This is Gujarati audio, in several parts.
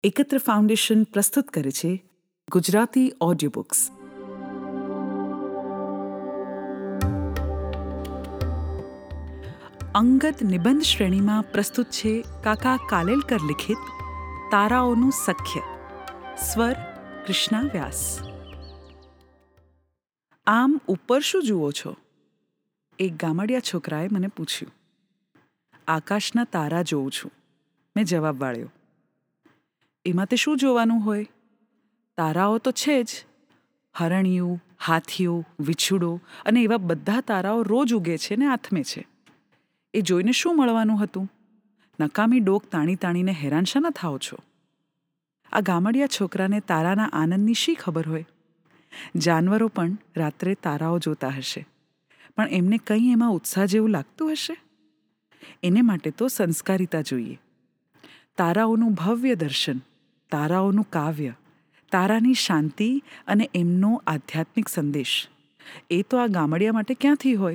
એકત્ર ફાઉન્ડેશન પ્રસ્તુત કરે છે ગુજરાતી ઓડિયો બુક્સ. અંગત નિબંધ શ્રેણીમાં પ્રસ્તુત છે કાકા કાલેલકર લિખિત તારાઓનું સખ્ય. સ્વર કૃષ્ણા વ્યાસ. આમ ઉપર શું જુઓ છો? એક ગામડિયા છોકરાએ મને પૂછ્યું. આકાશના તારા જોઉં છું, મેં જવાબ વાળ્યો. એમાં તે શું જોવાનું હોય? તારાઓ તો છે જ. હરણિયું, હાથીઓ, વિછુડો અને એવા બધા તારાઓ રોજ ઉગે છે ને આથમે છે. એ જોઈને શું મળવાનું હતું? નકામી ડોક તાણી તાણીને હેરાન શાના થાઓ છો? આ ગામડિયા છોકરાને તારાના આનંદની શી ખબર હોય? જાનવરો પણ રાત્રે તારાઓ જોતા હશે, પણ એમને કંઈ એમાં ઉત્સાહ જેવું લાગતું હશે? એને માટે તો સંસ્કારિતા જોઈએ. તારાઓનું ભવ્ય દર્શન, તારાઓનું કાવ્ય, તારાની શાંતિ અને એમનો આધ્યાત્મિક સંદેશ, એ તો આ ગામડિયા માટે ક્યાંથી હોય?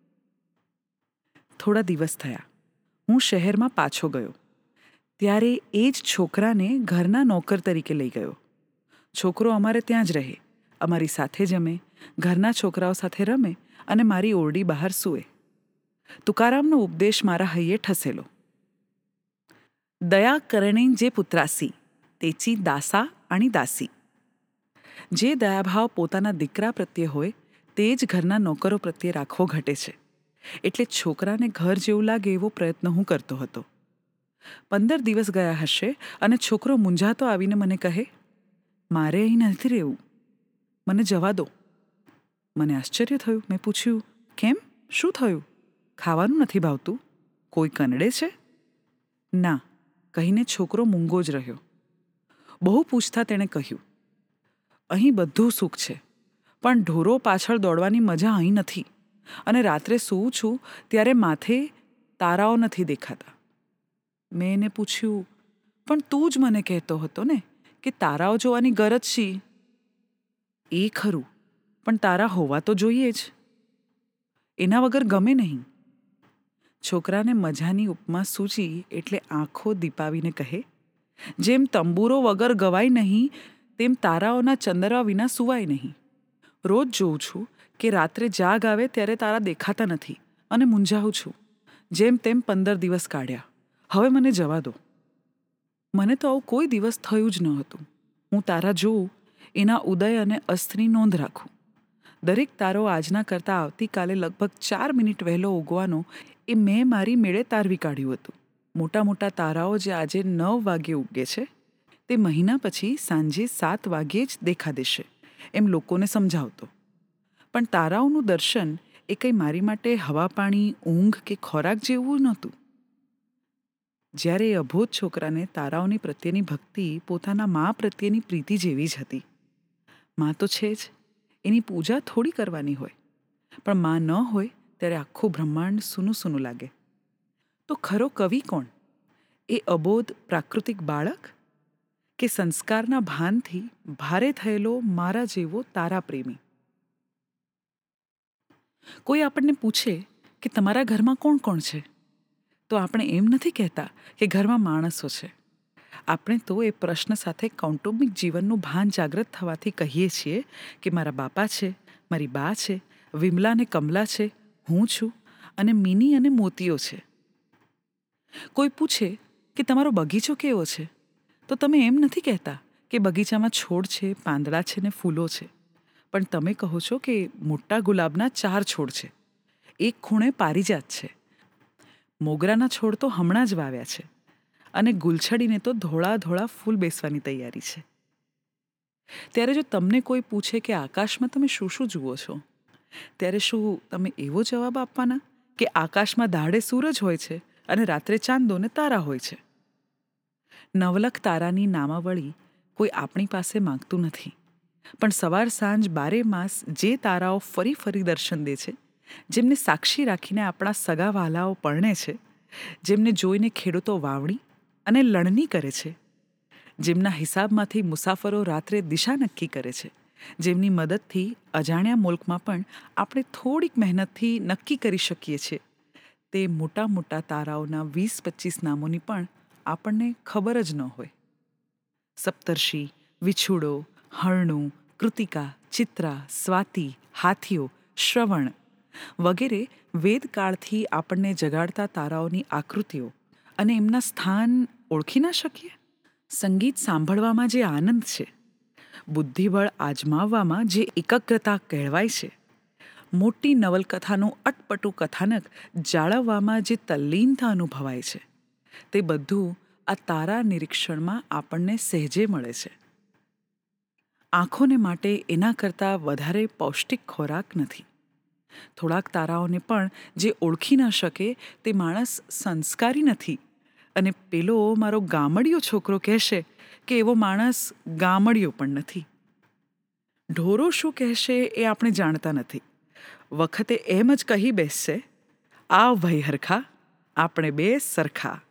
થોડા દિવસ થયા, હું શહેરમાં પાછો ગયો. ત્યારે એ જ છોકરાને ઘરના નોકર તરીકે લઈ ગયો. છોકરો અમારે ત્યાં જ રહે, અમારી સાથે જમે, ઘરના છોકરાઓ સાથે રમે અને મારી ઓરડી બહાર સૂવે. તુકારામનો ઉપદેશ મારા હૈયે ઠસેલો. દયા કરણે જે પુત્રાસી તેચી દાસા અને દાસી. જે દયાભાવ પોતાના દીકરા પ્રત્યે હોય તે જ ઘરના નોકરો પ્રત્યે રાખવો ઘટે છે. એટલે છોકરાને ઘર જેવું લાગે એવો પ્રયત્ન હું કરતો હતો. 15 દિવસ ગયા હશે અને છોકરો મૂંઝાતો આવીને મને કહે, મારે અહીં નથી રહેવું, મને જવા દો. મને આશ્ચર્ય થયું. મેં પૂછ્યું, કેમ? શું થયું? ખાવાનું નથી ભાવતું? કોઈ કનડે છે? ના કહીને છોકરો મૂંગો જ રહ્યો. બહુ પૂછતા તેણે કહ્યું, અહીં બધું સુખ છે, પણ ઢોરો પાછળ દોડવાની મજા અહીં નથી. અને રાત્રે સૂવું છું ત્યારે માથે તારાઓ નથી દેખાતા. મેં એને પૂછ્યું, પણ તું જ મને કહેતો હતો ને કે તારાઓ જોવાની ગરજ શી? એ ખરું, પણ તારા હોવા તો જોઈએ જ. એના વગર ગમે નહીં. છોકરાને મજાની ઉપમા સૂચી એટલે આંખો દીપાવીને કહે, જેમ તંબુરો વગર ગવાય નહીં તેમ તારાઓના ચંદરવા વિના સુવાય નહીં. રોજ જોઉં છું કે રાત્રે જાગ આવે ત્યારે તારા દેખાતા નથી અને મૂંઝાવું છું. જેમ તેમ 15 દિવસ કાઢ્યા. હવે મને જવા દો. મને તો આવું કોઈ દિવસ થયું જ ન હતું. હું તારા જોઉં, એના ઉદય અને અસ્તની નોંધ રાખું. દરેક તારો આજના કરતાં આવતીકાલે લગભગ 4 મિનિટ વહેલો ઉગવાનો એ મેં મારી મેળે તારવી કાઢ્યું હતું. મોટા મોટા તારાઓ જે આજે 9 વાગ્યે ઉગે છે તે મહિના પછી સાંજે 7 વાગ્યે જ દેખા દેશે એમ લોકોને સમજાવતો. પણ તારાઓનું દર્શન એ કંઈ મારી માટે હવા પાણી, ઊંઘ કે ખોરાક જેવું નહોતું. જ્યારે એ અબોધ છોકરાને તારાઓની પ્રત્યેની ભક્તિ પોતાના મા પ્રત્યેની પ્રીતિ જેવી જ હતી. મા તો છે જ, એની પૂજા થોડી કરવાની હોય, પણ મા ન હોય ત્યારે આખું બ્રહ્માંડ સૂનું સૂનું લાગે. તો ખરો કવિ કોણ? એ અબોધ પ્રાકૃતિક બાળક કે સંસ્કારના ભાનથી ભારે થયેલો મારા જેવો તારા પ્રેમી? કોઈ આપણને પૂછે કે તમારા ઘરમાં કોણ કોણ છે, તો આપણે એમ નથી કહેતા કે ઘરમાં માણસો છે. આપણે તો એ પ્રશ્ન સાથે કૌટુંબિક જીવનનું ભાન જાગૃત થવાથી કહીએ છીએ કે મારા બાપા છે, મારી બા છે, વિમલા અને કમલા છે, હું છું અને મિની અને મોતીઓ છે. કોઈ પૂછે કે તમારો બગીચો કેવો છે, તો તમે એમ નથી કહેતા કે બગીચામાં છોડ છે, પાંદડા છે ને ફૂલો છે, પણ તમે કહો છો કે મોટા ગુલાબના 4 છોડ છે, એક ખૂણે પારિજાત છે, મોગરાના છોડ તો હમણાં જ વાવ્યા છે અને ગુલછડીને તો ધોળા ધોળા ફૂલ બેસવાની તૈયારી છે. ત્યારે જો તમને કોઈ પૂછે કે આકાશમાં તમે શું શું જુઓ છો, ત્યારે શું તમે એવો જવાબ આપવાના કે આકાશમાં દાડે સૂરજ હોય છે અને રાત્રે ચાંદો ને તારા હોય છે? નવલખ તારાની નામાવળી કોઈ આપણી પાસે માંગતું નથી, પણ સવાર સાંજ 12 માસ જે તારાઓ ફરી ફરી દર્શન દે છે, જેમને સાક્ષી રાખીને આપણા સગા વહાલાઓ પરણે છે, જેમને જોઈને ખેડૂતો વાવણી અને લણણી કરે છે, જેમના હિસાબમાંથી મુસાફરો રાત્રે દિશા નક્કી કરે છે, જેમની મદદથી અજાણ્યા મુલ્કમાં પણ આપણે થોડીક મહેનતથી નક્કી કરી શકીએ છીએ, તે મોટા મોટા તારાઓના 20-25 નામોની પણ આપણને ખબર જ ન હોય. સપ્તર્ષિ, વિછુડો, હરણું, કૃતિકા, ચિત્રા, સ્વાતિ, હાથીઓ, શ્રવણ વગેરે વેદકાળથી આપણને જગાડતા તારાઓની આકૃતિઓ અને એમના સ્થાન ઓળખી ના શકીએ? સંગીત સાંભળવામાં જે આનંદ છે, બુદ્ધિબળ આજમાવવામાં જે એકાગ્રતા કહેવાય છે, મોટી નવલકથાનું અટપટું કથાનક જાળવવામાં જે તલ્લીનતા અનુભવાય છે, તે બધું આ તારા નિરીક્ષણમાં આપણને સહેજે મળે છે. આંખોને માટે એના કરતાં વધારે પૌષ્ટિક ખોરાક નથી. થોડાક તારાઓને પણ જે ઓળખી ન શકે તે માણસ સંસ્કારી નથી, અને પેલો મારો ગામડિયો છોકરો કહેશે કે એવો માણસ ગામડિયો પણ નથી. ઢોરો શું કહેશે એ આપણે જાણતા નથી. વખતે એમ જ કહી બેસશે, આવ ભાઈ હરખા, આપણે બે સરખા.